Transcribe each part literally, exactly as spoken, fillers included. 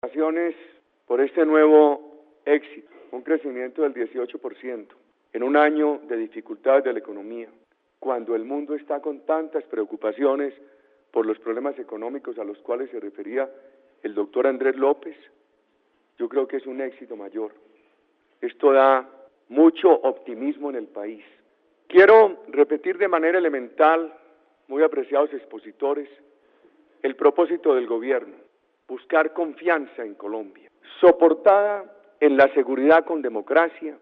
Felicitaciones por este nuevo éxito, un crecimiento del dieciocho por ciento en un año de dificultades de la economía, cuando el mundo está con tantas preocupaciones por los problemas económicos a los cuales se refería el doctor Andrés López. Yo creo que es un éxito mayor. Esto da mucho optimismo en el país. Quiero repetir de manera elemental, muy apreciados expositores, el propósito del gobierno: buscar confianza en Colombia, soportada en la seguridad con democracia,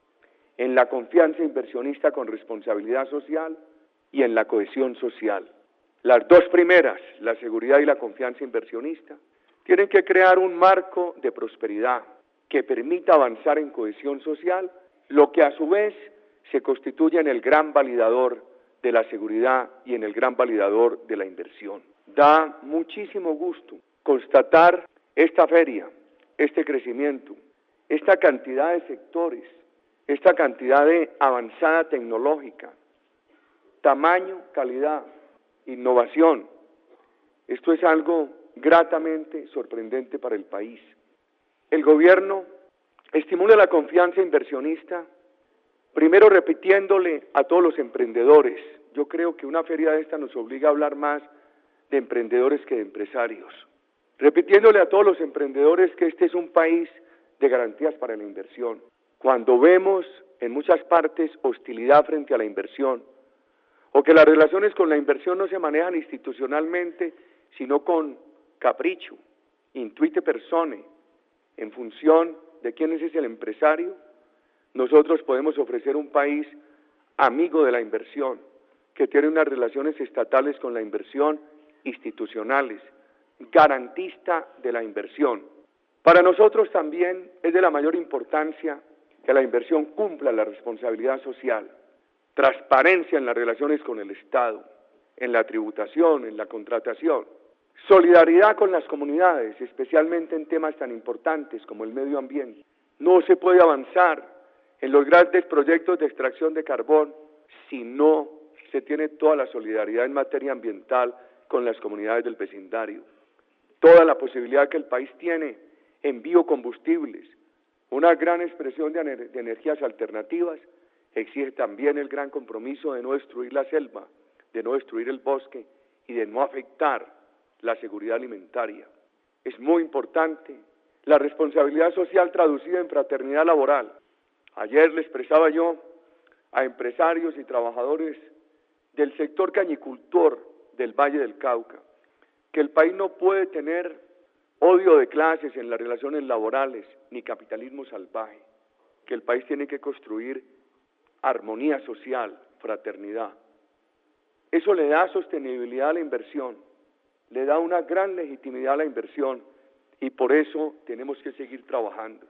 en la confianza inversionista con responsabilidad social y en la cohesión social. Las dos primeras, la seguridad y la confianza inversionista, tienen que crear un marco de prosperidad que permita avanzar en cohesión social, lo que a su vez se constituye en el gran validador de la seguridad y en el gran validador de la inversión. Da muchísimo gusto constatar esta feria, este crecimiento, esta cantidad de sectores, esta cantidad de avanzada tecnológica, tamaño, calidad, innovación. Esto es algo gratamente sorprendente para el país. El gobierno estimula la confianza inversionista, primero repitiéndole a todos los emprendedores. Yo creo que una feria de esta nos obliga a hablar más de emprendedores que de empresarios. Repitiéndole a todos los emprendedores que este es un país de garantías para la inversión. Cuando vemos en muchas partes hostilidad frente a la inversión, o que las relaciones con la inversión no se manejan institucionalmente, sino con capricho, intuite persone, en función de quién es el empresario, nosotros podemos ofrecer un país amigo de la inversión, que tiene unas relaciones estatales con la inversión institucionales, garantista de la inversión. Para nosotros también es de la mayor importancia que la inversión cumpla la responsabilidad social, transparencia en las relaciones con el Estado, en la tributación, en la contratación, solidaridad con las comunidades, especialmente en temas tan importantes como el medio ambiente. No se puede avanzar en los grandes proyectos de extracción de carbón si no se tiene toda la solidaridad en materia ambiental con las comunidades del vecindario. Toda la posibilidad que el país tiene en biocombustibles, una gran expresión de, de energías alternativas, exige también el gran compromiso de no destruir la selva, de no destruir el bosque y de no afectar la seguridad alimentaria. Es muy importante la responsabilidad social traducida en fraternidad laboral. Ayer le expresaba yo a empresarios y trabajadores del sector cañicultor del Valle del Cauca que el país no puede tener odio de clases en las relaciones laborales ni capitalismo salvaje, que el país tiene que construir armonía social, fraternidad. Eso le da sostenibilidad a la inversión, le da una gran legitimidad a la inversión y por eso tenemos que seguir trabajando.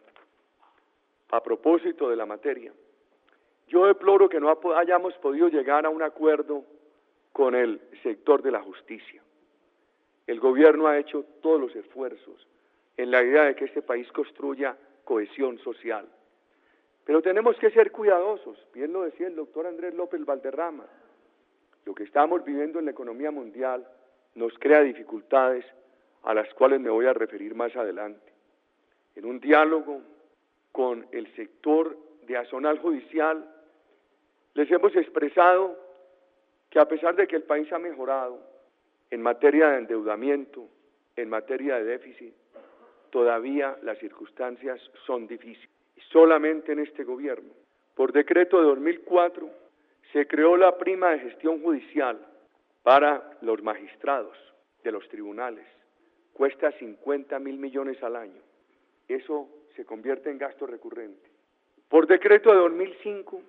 A propósito de la materia, yo deploro que no hayamos podido llegar a un acuerdo con el sector de la justicia. El gobierno ha hecho todos los esfuerzos en la idea de que este país construya cohesión social. Pero tenemos que ser cuidadosos, bien lo decía el doctor Andrés López Valderrama. Lo que estamos viviendo en la economía mundial nos crea dificultades a las cuales me voy a referir más adelante. En un diálogo con el sector de Azonal Judicial, les hemos expresado que a pesar de que el país ha mejorado en materia de endeudamiento, en materia de déficit, todavía las circunstancias son difíciles. Y solamente en este gobierno, por decreto de dos mil cuatro, se creó la prima de gestión judicial para los magistrados de los tribunales. Cuesta cincuenta mil millones al año. Eso se convierte en gasto recurrente. Por decreto de dos mil cinco,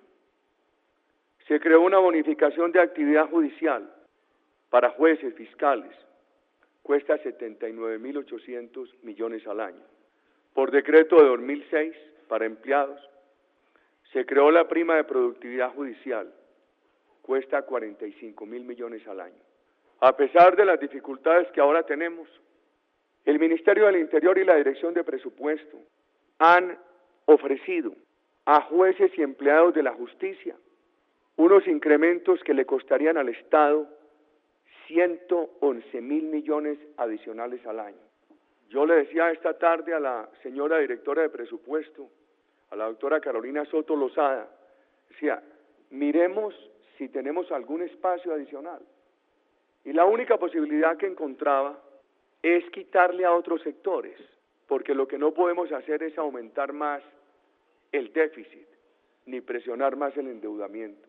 se creó una bonificación de actividad judicial para jueces, fiscales, cuesta setenta y nueve mil ochocientos millones al año. Por decreto de dos mil seis, para empleados, se creó la prima de productividad judicial, cuesta cuarenta y cinco mil millones al año. A pesar de las dificultades que ahora tenemos, el Ministerio del Interior y la Dirección de Presupuesto han ofrecido a jueces y empleados de la justicia unos incrementos que le costarían al Estado ciento once mil millones adicionales al año. Yo le decía esta tarde a la señora directora de presupuesto, a la doctora Carolina Soto Lozada, decía, miremos si tenemos algún espacio adicional. Y la única posibilidad que encontraba es quitarle a otros sectores, porque lo que no podemos hacer es aumentar más el déficit, ni presionar más el endeudamiento.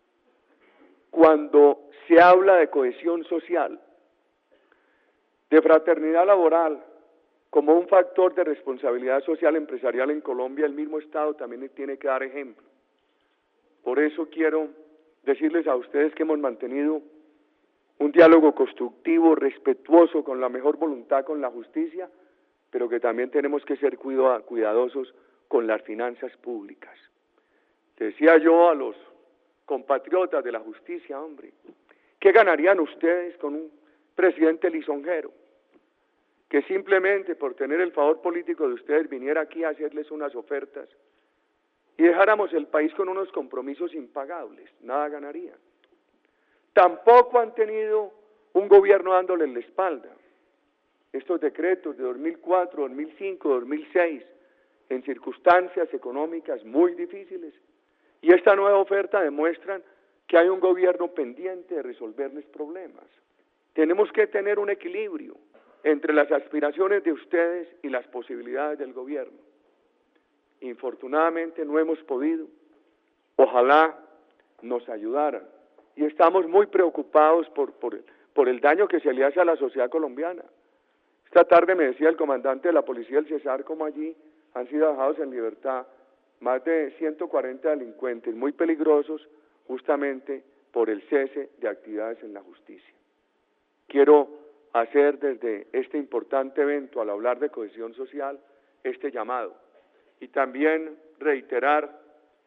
Cuando se habla de cohesión social, de fraternidad laboral, como un factor de responsabilidad social empresarial en Colombia, el mismo Estado también tiene que dar ejemplo. Por eso quiero decirles a ustedes que hemos mantenido un diálogo constructivo, respetuoso, con la mejor voluntad con la justicia, pero que también tenemos que ser cuidadosos con las finanzas públicas. Decía yo a los compatriotas de la justicia, hombre, ¿qué ganarían ustedes con un presidente lisonjero que simplemente por tener el favor político de ustedes viniera aquí a hacerles unas ofertas y dejáramos el país con unos compromisos impagables? Nada ganarían. Tampoco han tenido un gobierno dándoles la espalda. Estos decretos de dos mil cuatro, dos mil cinco, dos mil seis, en circunstancias económicas muy difíciles, y esta nueva oferta demuestran que hay un gobierno pendiente de resolverles problemas. Tenemos que tener un equilibrio entre las aspiraciones de ustedes y las posibilidades del gobierno. Infortunadamente no hemos podido. Ojalá nos ayudaran. Y estamos muy preocupados por, por, por el daño que se le hace a la sociedad colombiana. Esta tarde me decía el comandante de la policía del Cesar cómo allí han sido dejados en libertad más de ciento cuarenta delincuentes muy peligrosos justamente por el cese de actividades en la justicia. Quiero hacer desde este importante evento, al hablar de cohesión social, este llamado y también reiterar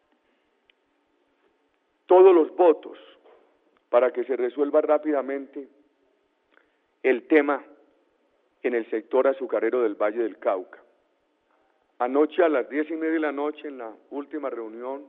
todos los votos para que se resuelva rápidamente el tema en el sector azucarero del Valle del Cauca. Anoche a las diez y media de la noche, en la última reunión,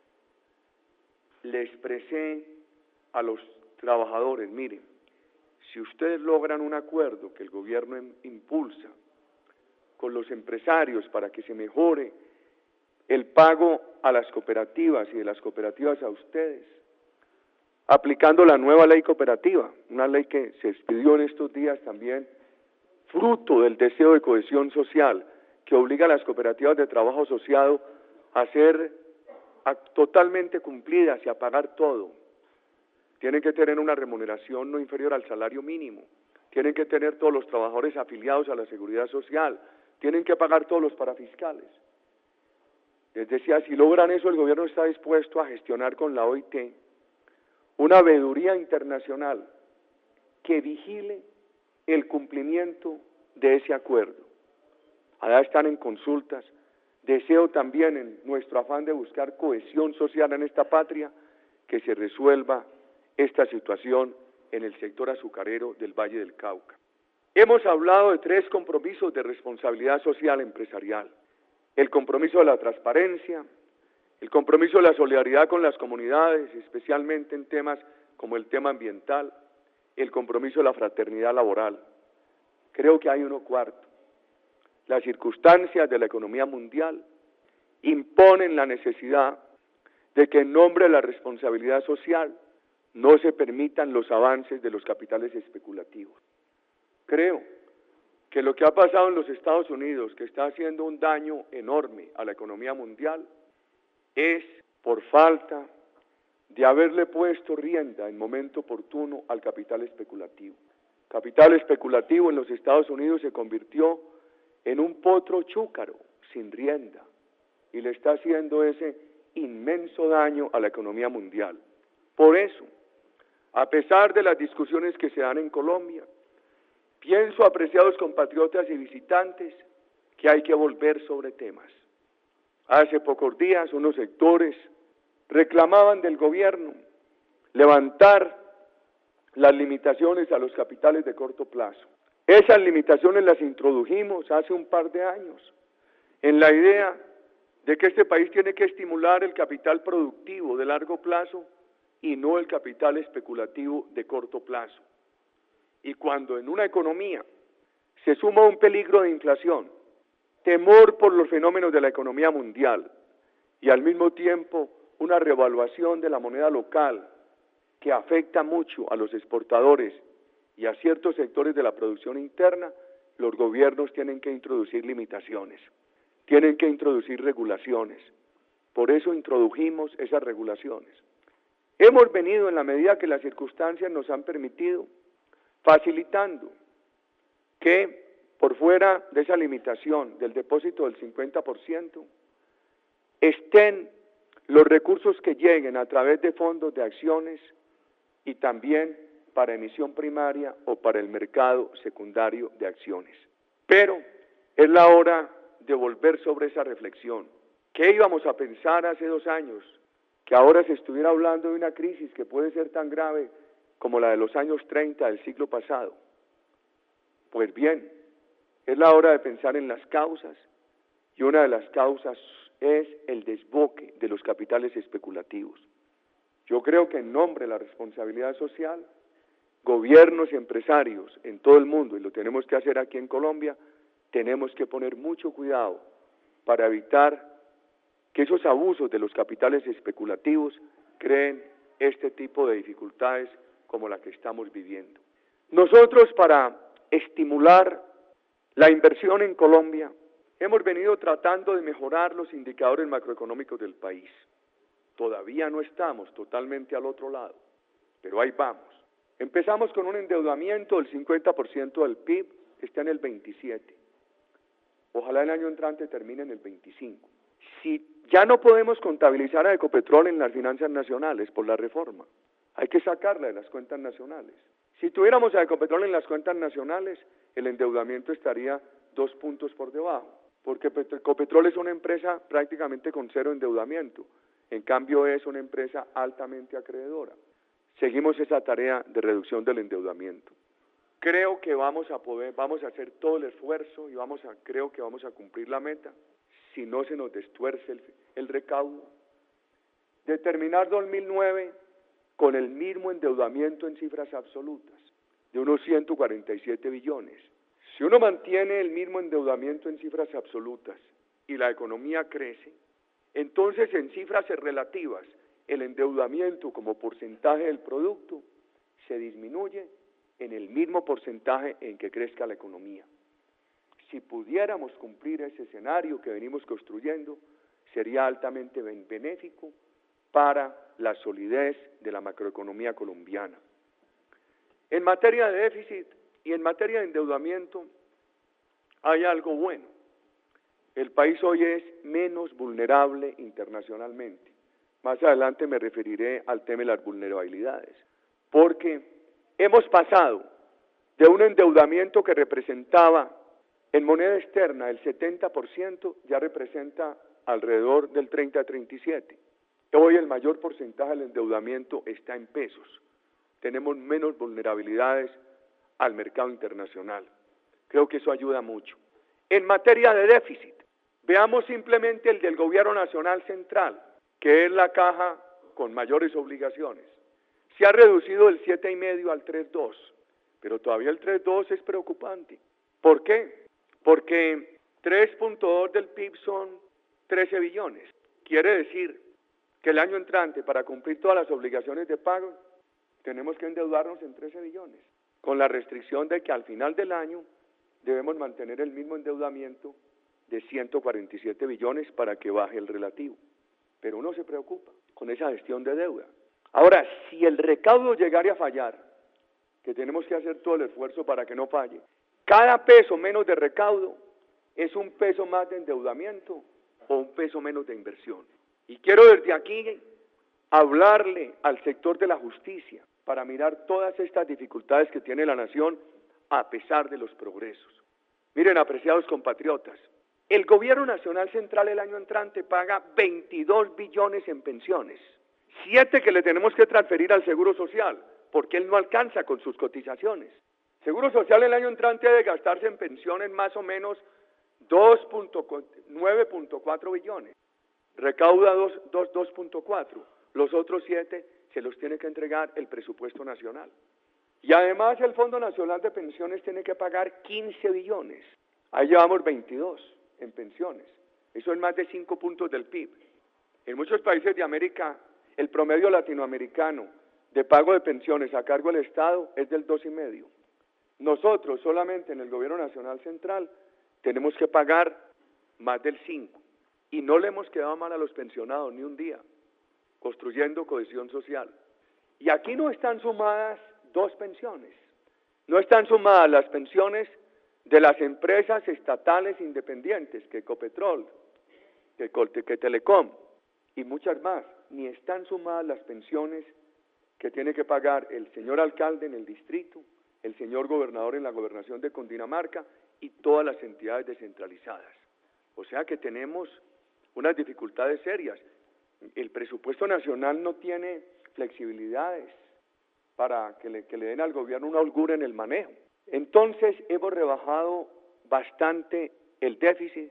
le expresé a los trabajadores, miren, si ustedes logran un acuerdo que el gobierno impulsa con los empresarios para que se mejore el pago a las cooperativas y de las cooperativas a ustedes, aplicando la nueva ley cooperativa, una ley que se expidió en estos días también, fruto del deseo de cohesión social, que obliga a las cooperativas de trabajo asociado a ser a, totalmente cumplidas y a pagar todo. Tienen que tener una remuneración no inferior al salario mínimo, tienen que tener todos los trabajadores afiliados a la seguridad social, tienen que pagar todos los parafiscales. Les decía, si logran eso, el gobierno está dispuesto a gestionar con la O I T una veeduría internacional que vigile el cumplimiento de ese acuerdo. Allá están en consultas. Deseo también, en nuestro afán de buscar cohesión social en esta patria, que se resuelva esta situación en el sector azucarero del Valle del Cauca. Hemos hablado de tres compromisos de responsabilidad social empresarial: el compromiso de la transparencia, el compromiso de la solidaridad con las comunidades, especialmente en temas como el tema ambiental, el compromiso de la fraternidad laboral. Creo que hay uno cuarto. Las circunstancias de la economía mundial imponen la necesidad de que en nombre de la responsabilidad social no se permitan los avances de los capitales especulativos. Creo que lo que ha pasado en los Estados Unidos, que está haciendo un daño enorme a la economía mundial, es por falta de haberle puesto rienda en momento oportuno al capital especulativo. Capital especulativo en los Estados Unidos se convirtió en un potro chúcaro sin rienda y le está haciendo ese inmenso daño a la economía mundial. Por eso, a pesar de las discusiones que se dan en Colombia, pienso, apreciados compatriotas y visitantes, que hay que volver sobre temas. Hace pocos días unos sectores reclamaban del gobierno levantar las limitaciones a los capitales de corto plazo. Esas limitaciones las introdujimos hace un par de años, en la idea de que este país tiene que estimular el capital productivo de largo plazo y no el capital especulativo de corto plazo. Y cuando en una economía se suma un peligro de inflación, temor por los fenómenos de la economía mundial y al mismo tiempo una revaluación de la moneda local que afecta mucho a los exportadores y a ciertos sectores de la producción interna, los gobiernos tienen que introducir limitaciones, tienen que introducir regulaciones. Por eso introdujimos esas regulaciones. Hemos venido, en la medida que las circunstancias nos han permitido, facilitando que por fuera de esa limitación del depósito del cincuenta por ciento estén los recursos que lleguen a través de fondos de acciones y también para emisión primaria o para el mercado secundario de acciones. Pero es la hora de volver sobre esa reflexión. ¿Qué íbamos a pensar hace dos años? Que ahora se estuviera hablando de una crisis que puede ser tan grave como la de los años treinta del siglo pasado. Pues bien, es la hora de pensar en las causas, y una de las causas es el desboque de los capitales especulativos. Yo creo que en nombre de la responsabilidad social, gobiernos y empresarios en todo el mundo, y lo tenemos que hacer aquí en Colombia, tenemos que poner mucho cuidado para evitar que esos abusos de los capitales especulativos creen este tipo de dificultades como la que estamos viviendo. Nosotros, para estimular la inversión en Colombia, hemos venido tratando de mejorar los indicadores macroeconómicos del país. Todavía no estamos totalmente al otro lado, pero ahí vamos. Empezamos con un endeudamiento del cincuenta por ciento del P I B, está en el veintisiete. Ojalá el año entrante termine en el veinticinco. Si ya no podemos contabilizar a Ecopetrol en las finanzas nacionales por la reforma, hay que sacarla de las cuentas nacionales. Si tuviéramos a Ecopetrol en las cuentas nacionales, el endeudamiento estaría dos puntos por debajo, porque Ecopetrol es una empresa prácticamente con cero endeudamiento, en cambio es una empresa altamente acreedora. Seguimos esa tarea de reducción del endeudamiento. Creo que vamos a poder, vamos a hacer todo el esfuerzo y vamos a, creo que vamos a cumplir la meta, si no se nos destuerce el, el recaudo, de terminar dos mil nueve con el mismo endeudamiento en cifras absolutas, de unos ciento cuarenta y siete billones. Si uno mantiene el mismo endeudamiento en cifras absolutas y la economía crece, entonces en cifras relativas el endeudamiento como porcentaje del producto se disminuye en el mismo porcentaje en que crezca la economía. Si pudiéramos cumplir ese escenario que venimos construyendo, sería altamente benéfico para la solidez de la macroeconomía colombiana. En materia de déficit y en materia de endeudamiento hay algo bueno. El país hoy es menos vulnerable internacionalmente. Más adelante me referiré al tema de las vulnerabilidades, porque hemos pasado de un endeudamiento que representaba en moneda externa el setenta por ciento, ya representa alrededor del treinta a treinta y siete. Hoy el mayor porcentaje del endeudamiento está en pesos. Tenemos menos vulnerabilidades al mercado internacional. Creo que eso ayuda mucho. En materia de déficit, veamos simplemente el del Gobierno Nacional Central, que es la caja con mayores obligaciones. Se ha reducido del siete coma cinco al tres coma dos, pero todavía el tres coma dos es preocupante. ¿Por qué? Porque tres punto dos del P I B son trece billones. Quiere decir que el año entrante, para cumplir todas las obligaciones de pago, tenemos que endeudarnos en trece billones, con la restricción de que al final del año debemos mantener el mismo endeudamiento de ciento cuarenta y siete billones para que baje el relativo. Pero uno se preocupa con esa gestión de deuda. Ahora, si el recaudo llegara a fallar, que tenemos que hacer todo el esfuerzo para que no falle, cada peso menos de recaudo es un peso más de endeudamiento o un peso menos de inversión. Y quiero desde aquí hablarle al sector de la justicia para mirar todas estas dificultades que tiene la nación a pesar de los progresos. Miren, apreciados compatriotas, el Gobierno Nacional Central el año entrante paga veintidós billones en pensiones, siete que le tenemos que transferir al Seguro Social, porque él no alcanza con sus cotizaciones. Seguro Social el año entrante debe gastarse en pensiones más o menos nueve punto cuatro billones, recauda dos punto cuatro, los otros siete se los tiene que entregar el presupuesto nacional. Y además el Fondo Nacional de Pensiones tiene que pagar quince billones. Ahí llevamos veintidós en pensiones. Eso es más de cinco puntos del P I B. En muchos países de América, el promedio latinoamericano de pago de pensiones a cargo del Estado es del dos y medio. Nosotros solamente en el Gobierno Nacional Central tenemos que pagar más del cinco. Y no le hemos quedado mal a los pensionados ni un día, construyendo cohesión social. Y aquí no están sumadas dos pensiones. No están sumadas las pensiones de las empresas estatales independientes, que Ecopetrol, que, que Telecom y muchas más. Ni están sumadas las pensiones que tiene que pagar el señor alcalde en el distrito, el señor gobernador en la gobernación de Cundinamarca y todas las entidades descentralizadas. O sea que tenemos unas dificultades serias. El presupuesto nacional no tiene flexibilidades para que le, que le den al gobierno una holgura en el manejo. Entonces hemos rebajado bastante el déficit,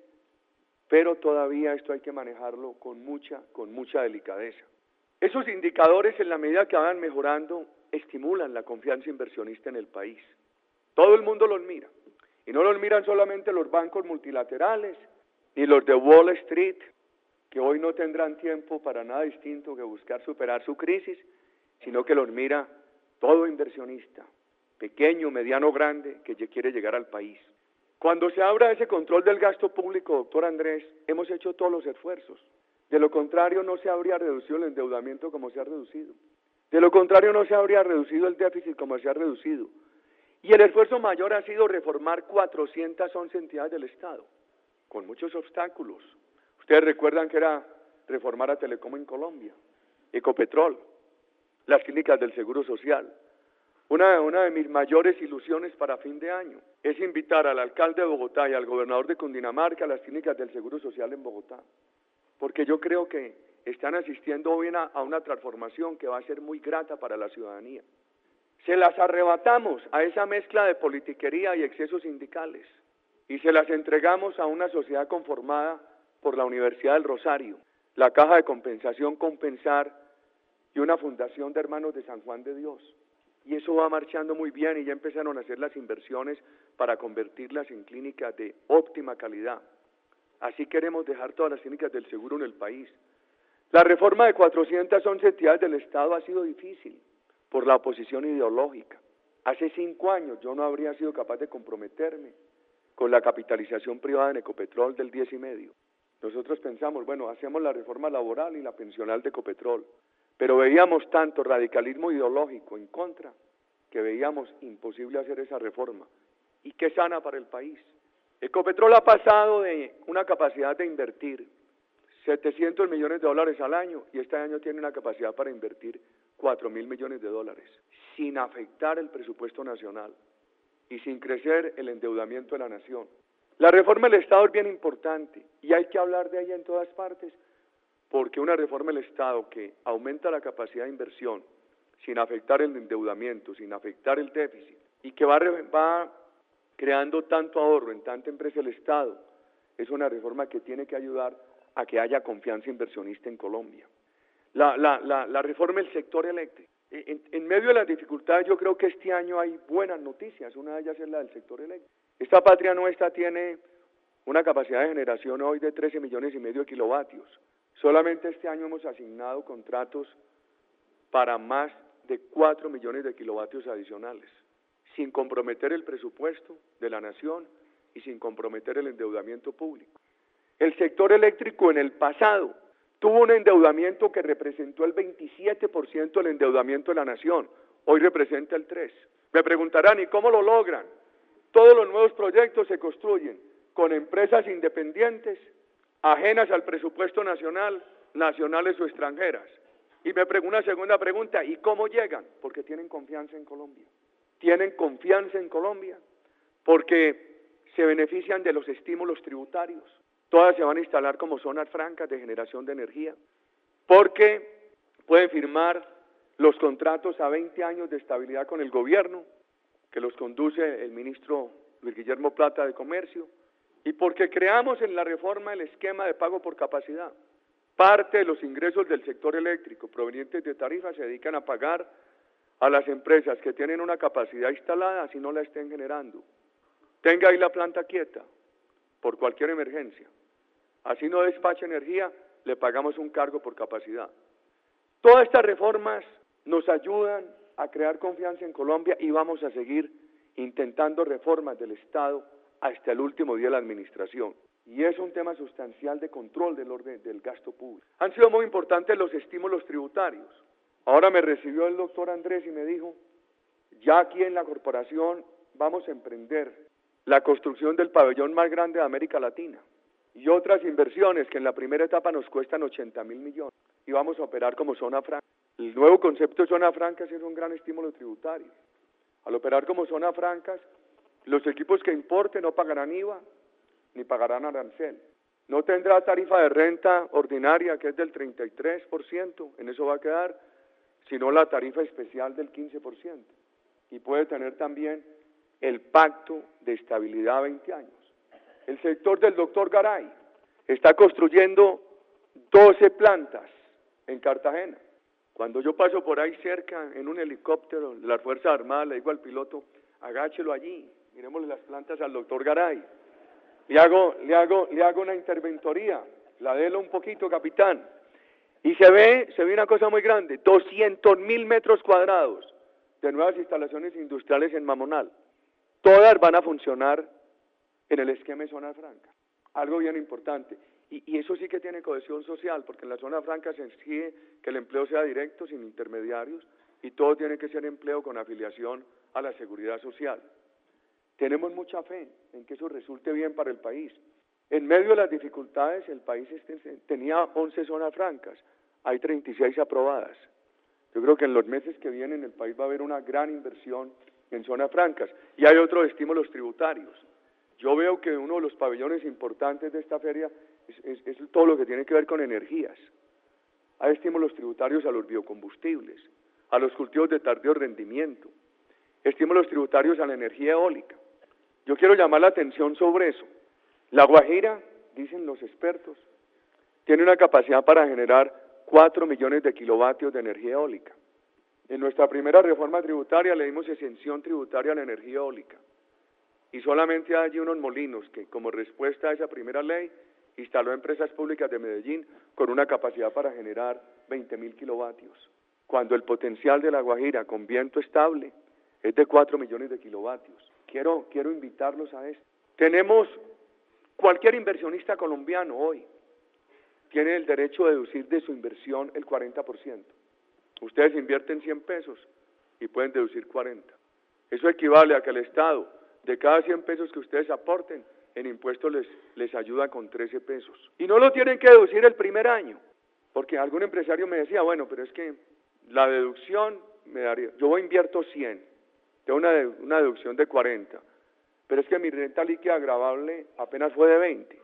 pero todavía esto hay que manejarlo con mucha, con mucha delicadeza. Esos indicadores, en la medida que van mejorando, estimulan la confianza inversionista en el país. Todo el mundo los mira, y no los miran solamente los bancos multilaterales, ni los de Wall Street, que hoy no tendrán tiempo para nada distinto que buscar superar su crisis, sino que los mira todo inversionista, pequeño, mediano, grande, que quiere llegar al país. Cuando se abra ese control del gasto público, doctor Andrés, hemos hecho todos los esfuerzos. De lo contrario, no se habría reducido el endeudamiento como se ha reducido. De lo contrario, no se habría reducido el déficit como se ha reducido. Y el esfuerzo mayor ha sido reformar cuatrocientas once entidades del Estado, con muchos obstáculos. Ustedes recuerdan que era reformar a Telecom en Colombia, Ecopetrol, las clínicas del Seguro Social. Una, una de mis mayores ilusiones para fin de año es invitar al alcalde de Bogotá y al gobernador de Cundinamarca a las clínicas del Seguro Social en Bogotá, porque yo creo que están asistiendo hoy a, a una transformación que va a ser muy grata para la ciudadanía. Se las arrebatamos a esa mezcla de politiquería y excesos sindicales y se las entregamos a una sociedad conformada por la Universidad del Rosario, la Caja de Compensación Compensar y una fundación de Hermanos de San Juan de Dios. Y eso va marchando muy bien y ya empezaron a hacer las inversiones para convertirlas en clínicas de óptima calidad. Así queremos dejar todas las clínicas del seguro en el país. La reforma de cuatrocientas once entidades del Estado ha sido difícil por la oposición ideológica. Hace cinco años yo no habría sido capaz de comprometerme con la capitalización privada en Ecopetrol del diez y medio. Nosotros pensamos, bueno, hacemos la reforma laboral y la pensional de Ecopetrol, pero veíamos tanto radicalismo ideológico en contra que veíamos imposible hacer esa reforma. ¿Y qué sana para el país? Ecopetrol ha pasado de una capacidad de invertir setecientos millones de dólares al año y este año tiene una capacidad para invertir cuatro mil millones de dólares, sin afectar el presupuesto nacional y sin crecer el endeudamiento de la nación. La reforma del Estado es bien importante y hay que hablar de ella en todas partes, porque una reforma del Estado que aumenta la capacidad de inversión sin afectar el endeudamiento, sin afectar el déficit y que va, va creando tanto ahorro en tanta empresa del Estado, es una reforma que tiene que ayudar a que haya confianza inversionista en Colombia. La, la, la, la reforma del sector eléctrico. En, en medio de las dificultades yo creo que este año hay buenas noticias, una de ellas es la del sector eléctrico. Esta patria nuestra tiene una capacidad de generación hoy de trece millones y medio de kilovatios. Solamente este año hemos asignado contratos para más de cuatro millones de kilovatios adicionales, sin comprometer el presupuesto de la nación y sin comprometer el endeudamiento público. El sector eléctrico en el pasado tuvo un endeudamiento que representó el veintisiete por ciento del endeudamiento de la nación, hoy representa el tres por ciento. Me preguntarán, ¿y cómo lo logran? Todos los nuevos proyectos se construyen con empresas independientes, ajenas al presupuesto nacional, nacionales o extranjeras. Y me pregunto una segunda pregunta, ¿y cómo llegan? Porque tienen confianza en Colombia. Tienen confianza en Colombia porque se benefician de los estímulos tributarios. Todas se van a instalar como zonas francas de generación de energía, porque pueden firmar los contratos a veinte años de estabilidad con el gobierno, que los conduce el ministro Luis Guillermo Plata de Comercio, y porque creamos en la reforma el esquema de pago por capacidad. Parte de los ingresos del sector eléctrico provenientes de tarifas se dedican a pagar a las empresas que tienen una capacidad instalada si no la estén generando. Tenga ahí la planta quieta por cualquier emergencia. Así no despache energía, le pagamos un cargo por capacidad. Todas estas reformas nos ayudan a crear confianza en Colombia y vamos a seguir intentando reformas del Estado hasta el último día de la administración. Y es un tema sustancial de control del orden del gasto público. Han sido muy importantes los estímulos tributarios. Ahora me recibió el doctor Andrés y me dijo, ya aquí en la corporación vamos a emprender la construcción del pabellón más grande de América Latina y otras inversiones que en la primera etapa nos cuestan ochenta mil millones y vamos a operar como zona franca. El nuevo concepto de zona franca es un gran estímulo tributario. Al operar como zona francas, los equipos que importen no pagarán I V A ni pagarán arancel. No tendrá tarifa de renta ordinaria, que es del treinta y tres por ciento, en eso va a quedar, sino la tarifa especial del quince por ciento. Y puede tener también el pacto de estabilidad a veinte años. El sector del doctor Garay está construyendo doce plantas en Cartagena. Cuando yo paso por ahí cerca en un helicóptero de las Fuerzas Armadas, le digo al piloto, agáchelo allí, miremosle las plantas al doctor Garay. Le hago, le hago, le hago una interventoría, la delo un poquito, capitán. Y se ve, se ve una cosa muy grande, doscientos mil metros cuadrados de nuevas instalaciones industriales en Mamonal. Todas van a funcionar en el esquema de zona franca. Algo bien importante. Y, y eso sí que tiene cohesión social, porque en la zona franca se exige que el empleo sea directo, sin intermediarios, y todo tiene que ser empleo con afiliación a la seguridad social. Tenemos mucha fe en que eso resulte bien para el país. En medio de las dificultades, el país este, tenía once zonas francas, hay treinta y seis aprobadas. Yo creo que en los meses que vienen el país va a haber una gran inversión en zonas francas, y hay otros estímulos tributarios. Yo veo que uno de los pabellones importantes de esta feria es, es, es todo lo que tiene que ver con energías. Hay estímulos tributarios a los biocombustibles, a los cultivos de tardío rendimiento, estímulos tributarios a la energía eólica. Yo quiero llamar la atención sobre eso. La Guajira, dicen los expertos, tiene una capacidad para generar cuatro millones de kilovatios de energía eólica. En nuestra primera reforma tributaria le dimos exención tributaria a la energía eólica. Y solamente hay unos molinos que, como respuesta a esa primera ley, instaló empresas públicas de Medellín con una capacidad para generar veinte mil kilovatios. Cuando el potencial de La Guajira con viento estable es de cuatro millones de kilovatios. Quiero, quiero invitarlos a esto. Tenemos, cualquier inversionista colombiano hoy tiene el derecho de deducir de su inversión el cuarenta por ciento. Ustedes invierten cien pesos y pueden deducir cuarenta. Eso equivale a que el Estado, de cada cien pesos que ustedes aporten, en impuestos les, les ayuda con trece pesos. Y no lo tienen que deducir el primer año, porque algún empresario me decía, bueno, pero es que la deducción me daría, yo invierto cien, tengo una, una deducción de cuarenta, pero es que mi renta líquida gravable apenas fue de veinte.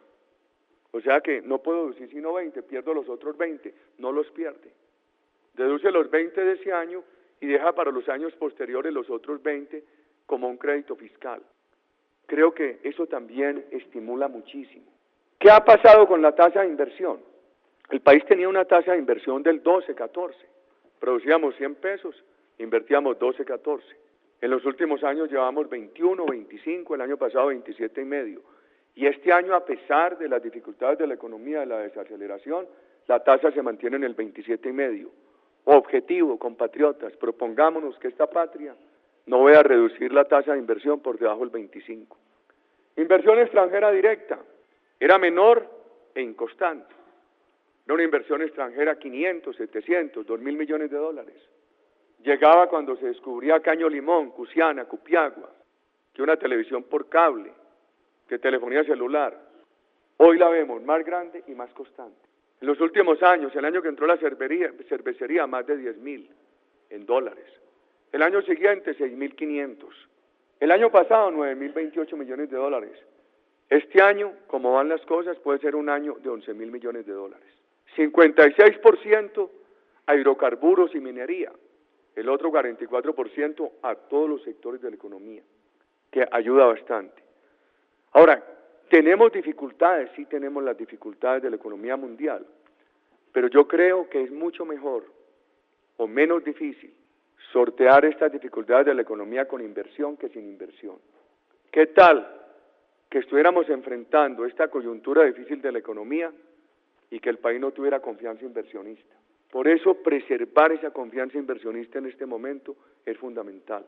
O sea que no puedo deducir sino veinte, pierdo los otros veinte, no los pierde. Deduce los veinte de ese año y deja para los años posteriores los otros veinte como un crédito fiscal. Creo que eso también estimula muchísimo. ¿Qué ha pasado con la tasa de inversión? El país tenía una tasa de inversión del doce, catorce. Producíamos cien pesos, invertíamos doce, catorce. En los últimos años llevamos veintiuno, veinticinco, el año pasado veintisiete y medio. Y este año, a pesar de las dificultades de la economía, de la desaceleración, la tasa se mantiene en el veintisiete y medio. Objetivo, compatriotas, propongámonos que esta patria no vaya a reducir la tasa de inversión por debajo del veinticinco. Inversión extranjera directa, era menor e inconstante. Era una inversión extranjera quinientos, setecientos, dos mil millones de dólares. Llegaba cuando se descubría Caño Limón, Cusiana, Cupiagua, que una televisión por cable, que telefonía celular. Hoy la vemos más grande y más constante. En los últimos años, el año que entró la cervecería, cervecería más de diez mil en dólares. El año siguiente, seis mil quinientos. El año pasado, nueve mil veintiocho millones de dólares. Este año, como van las cosas, puede ser un año de once mil millones de dólares. cincuenta y seis por ciento a hidrocarburos y minería. El otro cuarenta y cuatro por ciento a todos los sectores de la economía, que ayuda bastante. Ahora, tenemos dificultades, sí tenemos las dificultades de la economía mundial, pero yo creo que es mucho mejor o menos difícil sortear estas dificultades de la economía con inversión que sin inversión. ¿Qué tal que estuviéramos enfrentando esta coyuntura difícil de la economía y que el país no tuviera confianza inversionista? Por eso, preservar esa confianza inversionista en este momento es fundamental.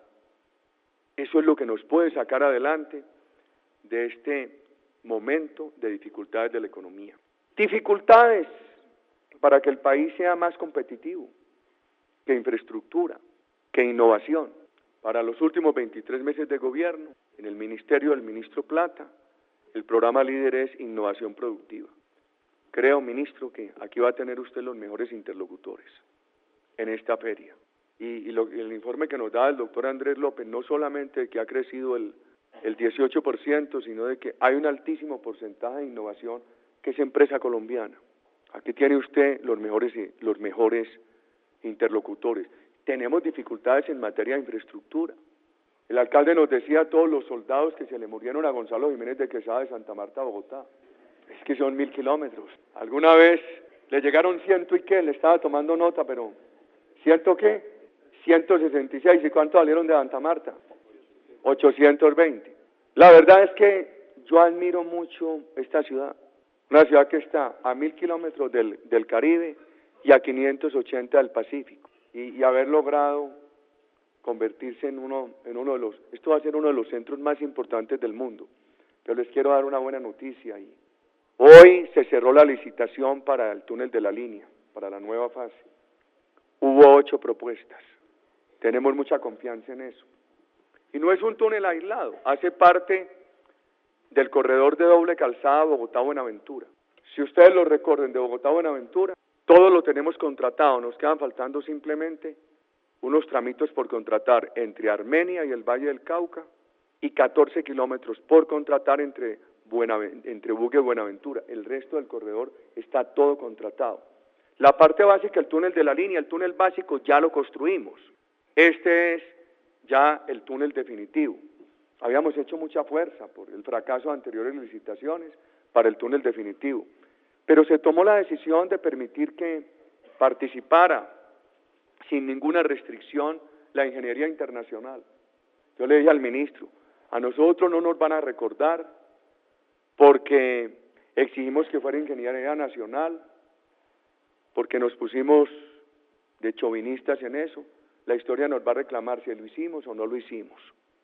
Eso es lo que nos puede sacar adelante de este momento de dificultades de la economía. Dificultades para que el país sea más competitivo, que infraestructura, que innovación. Para los últimos veintitrés meses de gobierno, en el ministerio del ministro Plata, el programa líder es innovación productiva. Creo, ministro, que aquí va a tener usted los mejores interlocutores en esta feria. Y, y lo, el informe que nos da el doctor Andrés López, no solamente de que ha crecido el, el dieciocho por ciento, sino de que hay un altísimo porcentaje de innovación que es empresa colombiana. Aquí tiene usted los mejores, los mejores interlocutores. Tenemos dificultades en materia de infraestructura. El alcalde nos decía a todos los soldados que se le murieron a Gonzalo Jiménez de Quesada de Santa Marta a Bogotá. Es que son mil kilómetros. Alguna vez le llegaron ciento y qué, le estaba tomando nota, pero ¿ciento qué? ciento sesenta y seis. ¿Y cuánto salieron de Santa Marta? ochocientos veinte. La verdad es que yo admiro mucho esta ciudad. Una ciudad que está a mil kilómetros del, del Caribe y a quinientos ochenta del Pacífico. Y, y haber logrado convertirse en uno, en uno de los, esto va a ser uno de los centros más importantes del mundo. Pero les quiero dar una buena noticia. Y hoy se cerró la licitación para el túnel de la línea, para la nueva fase. Hubo ocho propuestas. Tenemos mucha confianza en eso. Y no es un túnel aislado, hace parte del corredor de doble calzada Bogotá-Buenaventura. Si ustedes lo recorren de Bogotá-Buenaventura, todo lo tenemos contratado, nos quedan faltando simplemente unos tramitos por contratar entre Armenia y el Valle del Cauca y catorce kilómetros por contratar entre, Buenavent- entre Buga y Buenaventura. El resto del corredor está todo contratado. La parte básica, el túnel de la línea, el túnel básico ya lo construimos. Este es ya el túnel definitivo. Habíamos hecho mucha fuerza por el fracaso de anteriores licitaciones para el túnel definitivo, pero se tomó la decisión de permitir que participara sin ninguna restricción la ingeniería internacional. Yo le dije al ministro, a nosotros no nos van a recordar porque exigimos que fuera ingeniería nacional, porque nos pusimos de chauvinistas en eso. La historia nos va a reclamar si lo hicimos o no lo hicimos.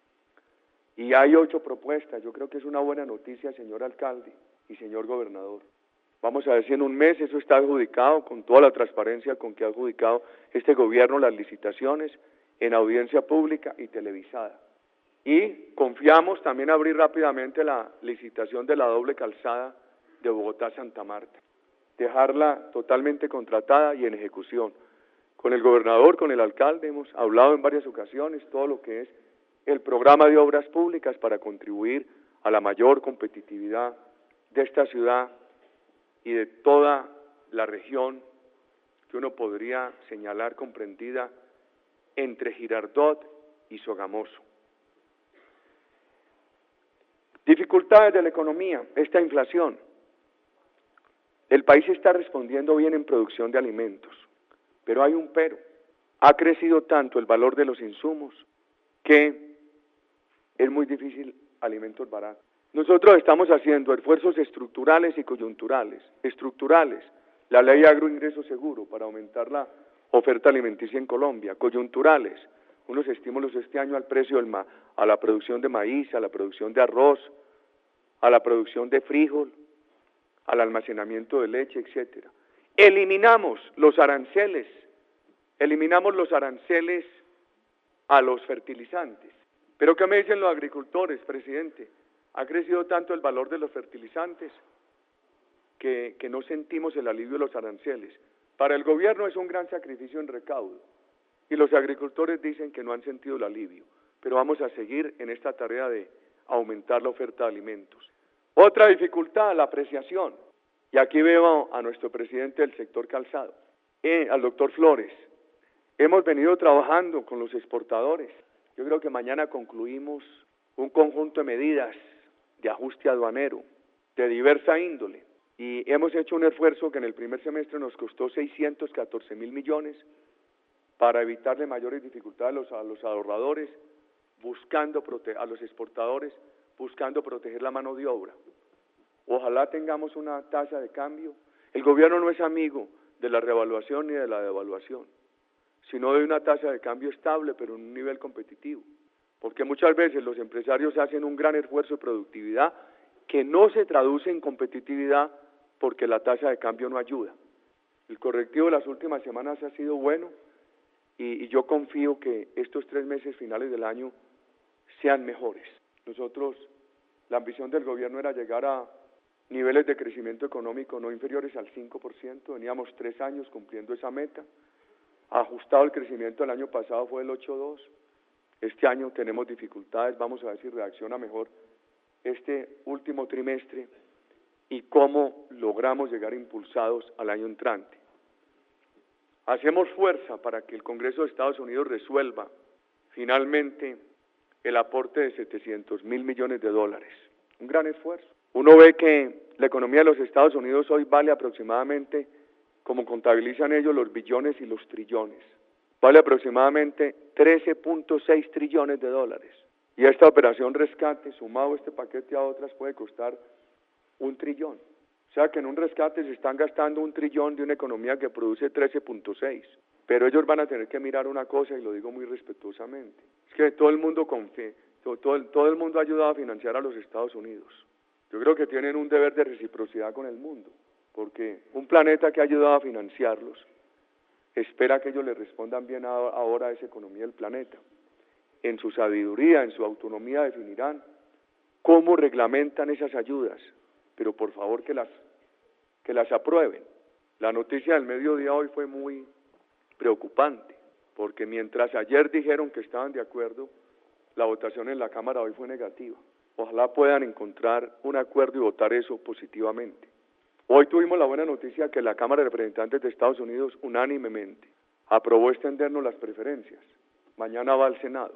Y hay ocho propuestas. Yo creo que es una buena noticia, señor alcalde y señor gobernador. Vamos a ver si en un mes eso está adjudicado con toda la transparencia con que ha adjudicado este gobierno las licitaciones en audiencia pública y televisada. Y confiamos también abrir rápidamente la licitación de la doble calzada de Bogotá-Santa Marta, dejarla totalmente contratada y en ejecución. Con el gobernador, con el alcalde, hemos hablado en varias ocasiones todo lo que es el programa de obras públicas para contribuir a la mayor competitividad de esta ciudad y de toda la región que uno podría señalar comprendida entre Girardot y Sogamoso. Dificultades de la economía, esta inflación. El país está respondiendo bien en producción de alimentos, pero hay un pero. Ha crecido tanto el valor de los insumos que es muy difícil alimentos baratos. Nosotros estamos haciendo esfuerzos estructurales y coyunturales. Estructurales, la ley agroingreso seguro para aumentar la oferta alimenticia en Colombia. Coyunturales, unos estímulos este año al precio del ma a la producción de maíz, a la producción de arroz, a la producción de frijol, al almacenamiento de leche, etcétera. Eliminamos los aranceles, eliminamos los aranceles a los fertilizantes. ¿Pero qué me dicen los agricultores, presidente? Ha crecido tanto el valor de los fertilizantes que, que no sentimos el alivio de los aranceles. Para el gobierno es un gran sacrificio en recaudo y los agricultores dicen que no han sentido el alivio, pero vamos a seguir en esta tarea de aumentar la oferta de alimentos. Otra dificultad, la apreciación. Y aquí veo a nuestro presidente del sector calzado, eh, al doctor Flores. Hemos venido trabajando con los exportadores. Yo creo que mañana concluimos un conjunto de medidas de ajuste aduanero de diversa índole y hemos hecho un esfuerzo que en el primer semestre nos costó seiscientos catorce mil millones para evitarle mayores dificultades a los, a los ahorradores, buscando prote- a los exportadores, buscando proteger la mano de obra. Ojalá tengamos una tasa de cambio. El gobierno no es amigo de la revaluación ni de la devaluación, sino de una tasa de cambio estable, pero en un nivel competitivo. Porque muchas veces los empresarios hacen un gran esfuerzo de productividad que no se traduce en competitividad porque la tasa de cambio no ayuda. El correctivo de las últimas semanas ha sido bueno y, y yo confío que estos tres meses finales del año sean mejores. Nosotros, la ambición del gobierno era llegar a niveles de crecimiento económico no inferiores al cinco por ciento, veníamos tres años cumpliendo esa meta, ajustado el crecimiento del año pasado fue el ocho punto dos, este año tenemos dificultades, vamos a ver si reacciona mejor este último trimestre y cómo logramos llegar impulsados al año entrante. Hacemos fuerza para que el Congreso de Estados Unidos resuelva finalmente el aporte de setecientos mil millones de dólares, un gran esfuerzo. Uno ve que la economía de los Estados Unidos hoy vale aproximadamente, como contabilizan ellos, los billones y los trillones. Vale aproximadamente trece punto seis trillones de dólares. Y esta operación rescate, sumado este paquete a otras, puede costar un trillón. O sea que en un rescate se están gastando un trillón de una economía que produce trece punto seis. Pero ellos van a tener que mirar una cosa, y lo digo muy respetuosamente. Es que todo el mundo confía, todo, todo, el, todo el mundo ha ayudado a financiar a los Estados Unidos. Yo creo que tienen un deber de reciprocidad con el mundo, porque un planeta que ha ayudado a financiarlos espera que ellos le respondan bien a, ahora a esa economía del planeta. En su sabiduría, en su autonomía definirán cómo reglamentan esas ayudas, pero por favor que las, que las aprueben. La noticia del mediodía hoy fue muy preocupante, porque mientras ayer dijeron que estaban de acuerdo, la votación en la Cámara hoy fue negativa. Ojalá puedan encontrar un acuerdo y votar eso positivamente. Hoy tuvimos la buena noticia que la Cámara de Representantes de Estados Unidos unánimemente aprobó extendernos las preferencias. Mañana va al Senado.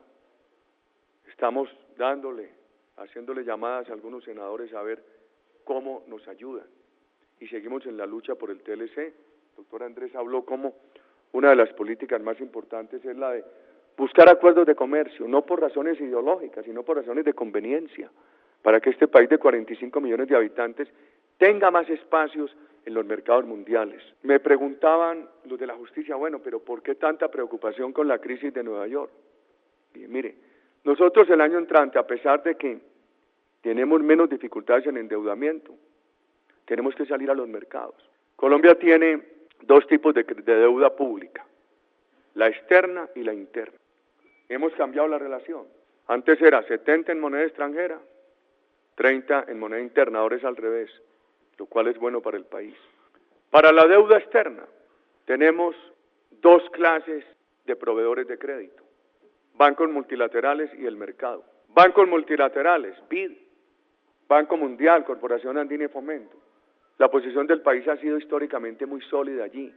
Estamos dándole, haciéndole llamadas a algunos senadores a ver cómo nos ayudan. Y seguimos en la lucha por el T L C. El doctor Andrés habló como una de las políticas más importantes es la de buscar acuerdos de comercio, no por razones ideológicas, sino por razones de conveniencia, para que este país de cuarenta y cinco millones de habitantes tenga más espacios en los mercados mundiales. Me preguntaban los de la justicia, bueno, pero ¿por qué tanta preocupación con la crisis de Nueva York? Y mire, nosotros el año entrante, a pesar de que tenemos menos dificultades en endeudamiento, tenemos que salir a los mercados. Colombia tiene dos tipos de, de deuda pública, la externa y la interna. Hemos cambiado la relación. Antes era setenta en moneda extranjera, treinta en moneda interna, ahora es al revés, lo cual es bueno para el país. Para la deuda externa, tenemos dos clases de proveedores de crédito, bancos multilaterales y el mercado. Bancos multilaterales, B I D, Banco Mundial, Corporación Andina y Fomento. La posición del país ha sido históricamente muy sólida allí,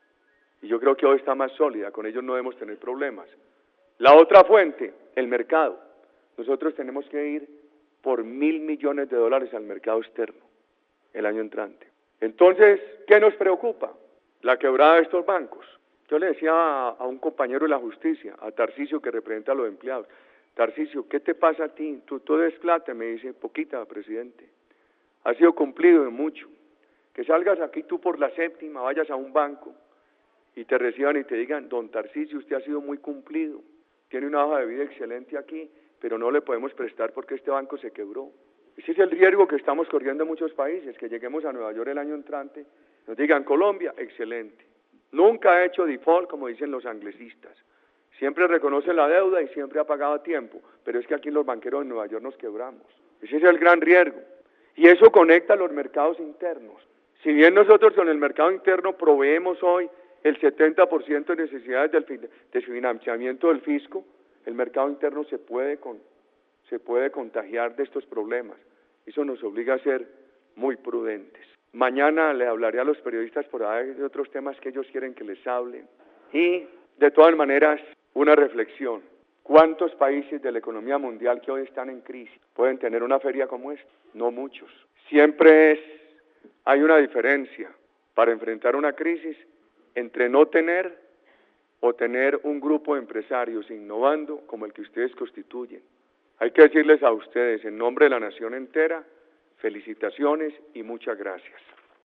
y yo creo que hoy está más sólida, con ellos no debemos tener problemas. La otra fuente, el mercado. Nosotros tenemos que ir por mil millones de dólares al mercado externo el año entrante. Entonces, ¿qué nos preocupa? La quebrada de estos bancos. Yo le decía a, a un compañero de la justicia, a Tarcisio, que representa a los empleados, Tarcisio, ¿qué te pasa a ti? Tú, tú des plata, me dice, poquita, presidente. Ha sido cumplido de mucho. Que salgas aquí tú por la séptima, vayas a un banco y te reciban y te digan, don Tarcisio, usted ha sido muy cumplido, tiene una hoja de vida excelente aquí, pero no le podemos prestar porque este banco se quebró. Ese es el riesgo que estamos corriendo en muchos países, que lleguemos a Nueva York el año entrante, nos digan, Colombia, excelente. Nunca ha hecho default, como dicen los anglicistas. Siempre reconoce la deuda y siempre ha pagado a tiempo, pero es que aquí los banqueros de Nueva York nos quebramos. Ese es el gran riesgo. Y eso conecta a los mercados internos. Si bien nosotros con el mercado interno proveemos hoy el setenta por ciento de necesidades del de financiamiento del fisco, el mercado interno se puede, con, se puede contagiar de estos problemas. Eso nos obliga a ser muy prudentes. Mañana le hablaré a los periodistas por ahí de otros temas que ellos quieren que les hablen. Y, de todas maneras, una reflexión. ¿Cuántos países de la economía mundial que hoy están en crisis pueden tener una feria como esta? No muchos. Siempre es, hay una diferencia para enfrentar una crisis entre no tener o tener un grupo de empresarios innovando como el que ustedes constituyen. Hay que decirles a ustedes, en nombre de la nación entera, felicitaciones y muchas gracias.